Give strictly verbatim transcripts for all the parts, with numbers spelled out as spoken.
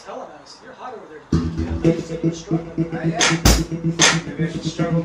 telling him, I said, you're hot over there. You have to say you're struggling. I am. Maybe I should struggle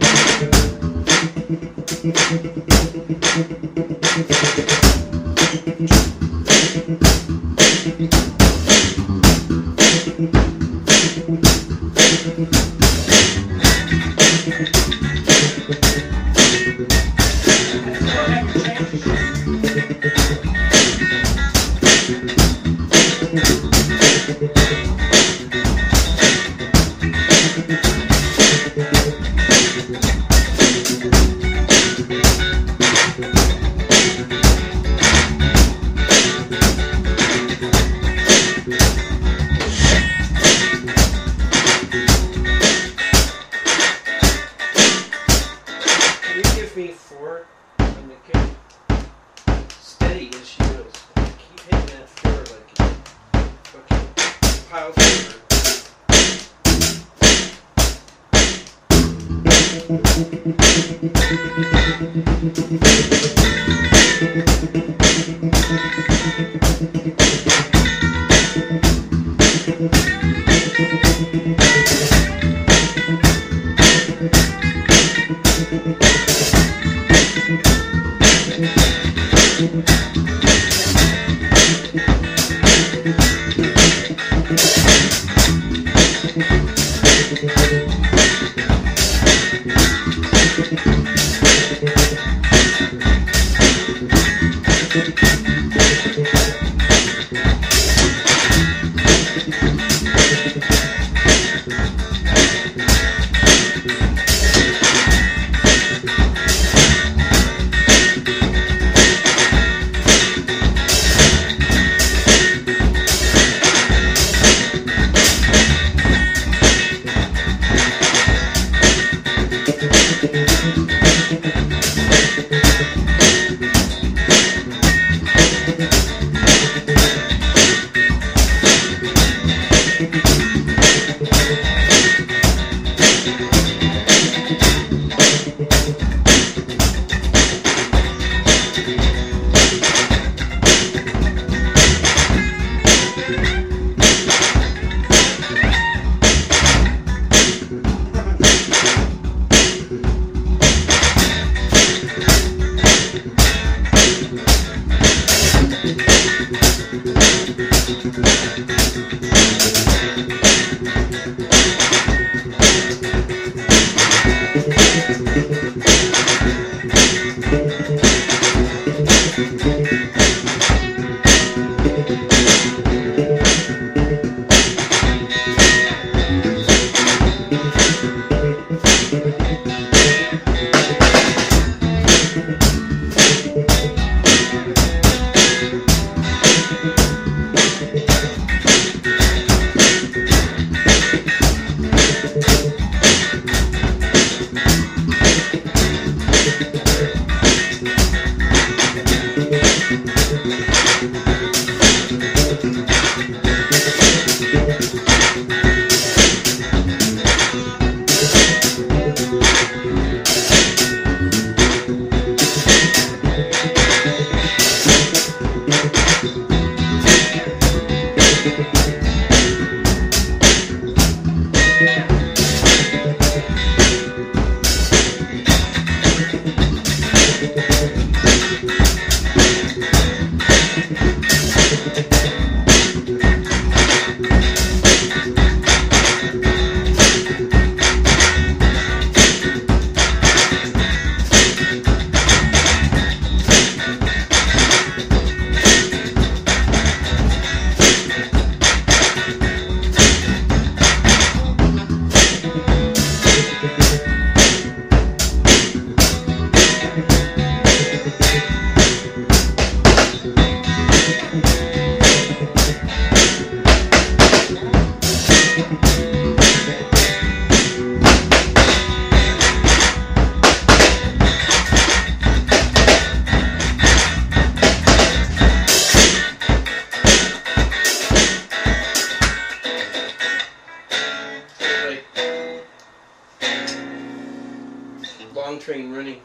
long train running.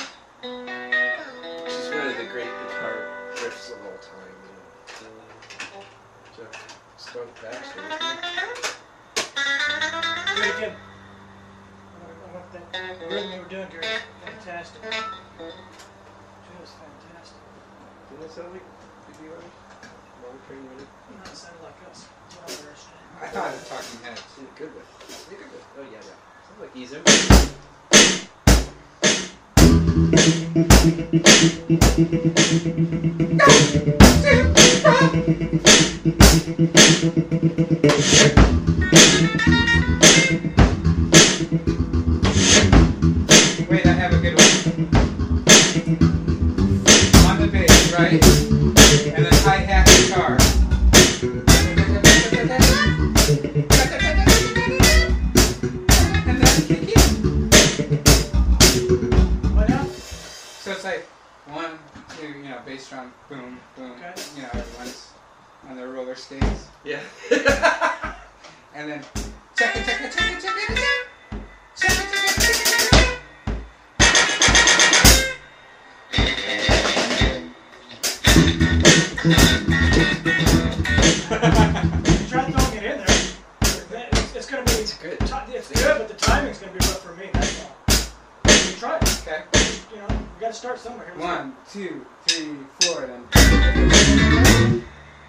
This is one of the great guitar riffs of all time. You know. Front back, so Do it again. I want that rhythm you were doing, Gary. Fantastic. Just fantastic. didn't that sound like P B R? Long train running? No, it sounded like us. That's what I understand. I thought it was Talking Heads. In a good way. In a good way. Oh, yeah, yeah. Sounds like Ease. Wait, I have a good one. On the bass, right? And the hi-hat guitar. And then kick in. What now? So it's like one, two, you know, bass drum, boom, boom. Okay. You know, everyone's on their roller skates. Yeah. And then check it, check it, check it, check it, check it. Check it, check it, check it, check it. Try throwing it in there. It's, it's going to be It's good. ti- It's good, but the timing's going to be rough for me. That's all. You try it. Okay. You know, we got to start somewhere here. One, two, three, four, then.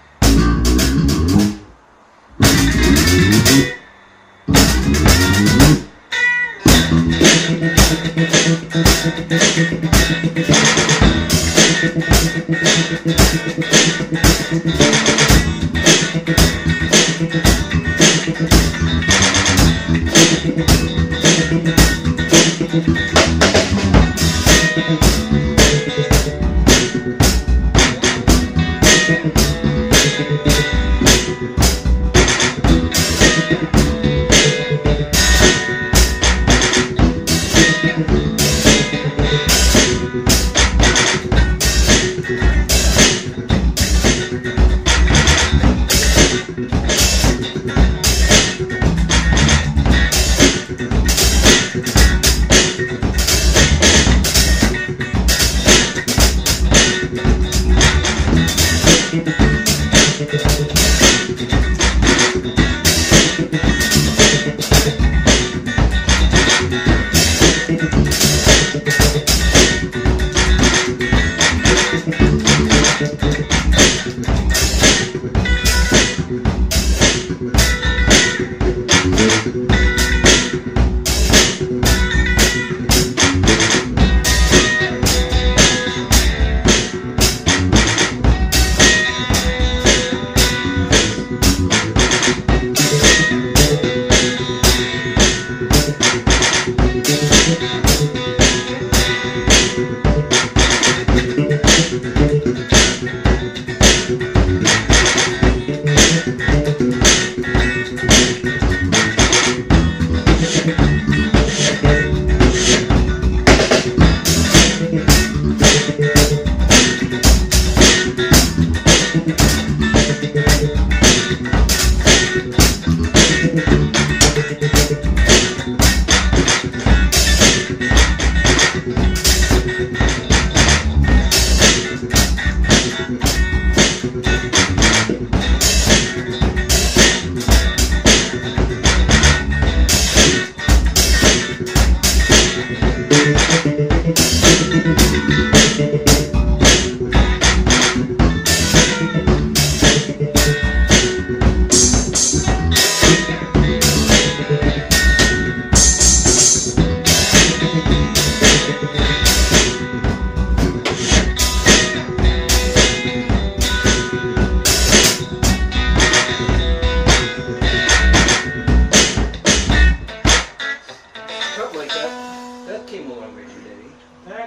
Something like that. That came a long way for Daddy. That,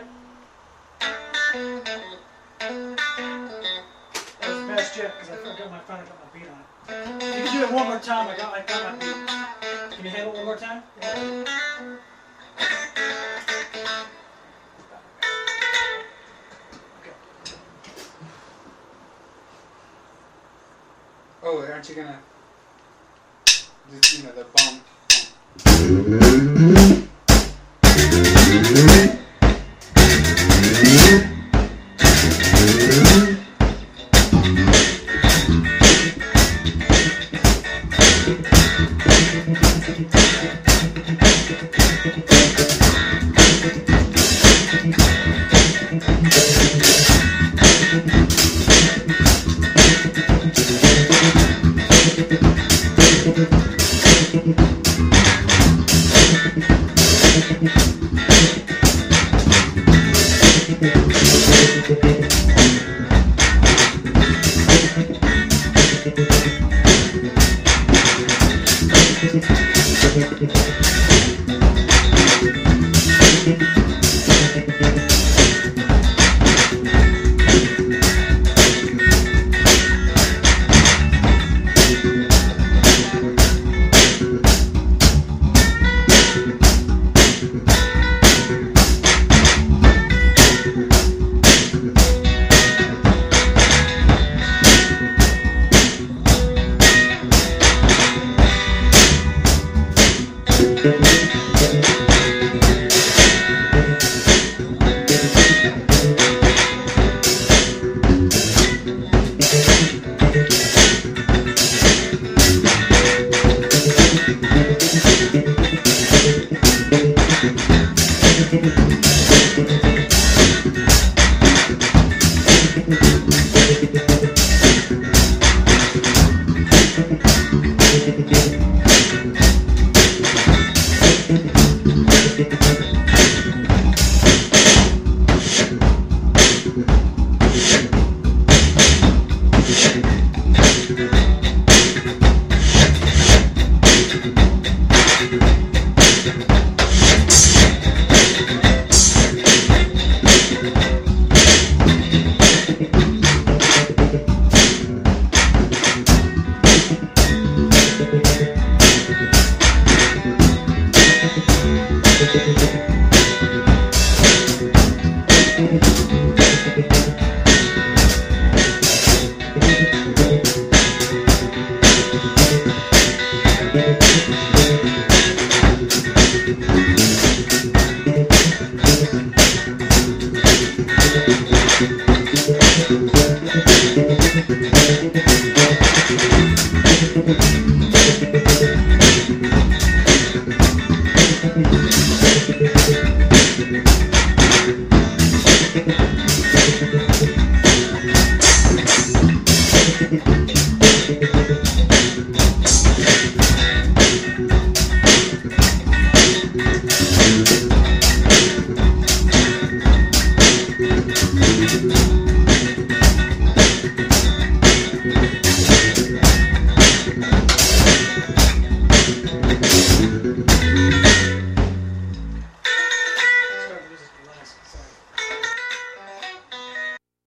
that was the best yet because I got my, finally got my beat on it. You can do it one more time. I got, I got my beat. Can you handle it one more time? Oh, aren't you gonna just, you know, the bump? bump. Thank you.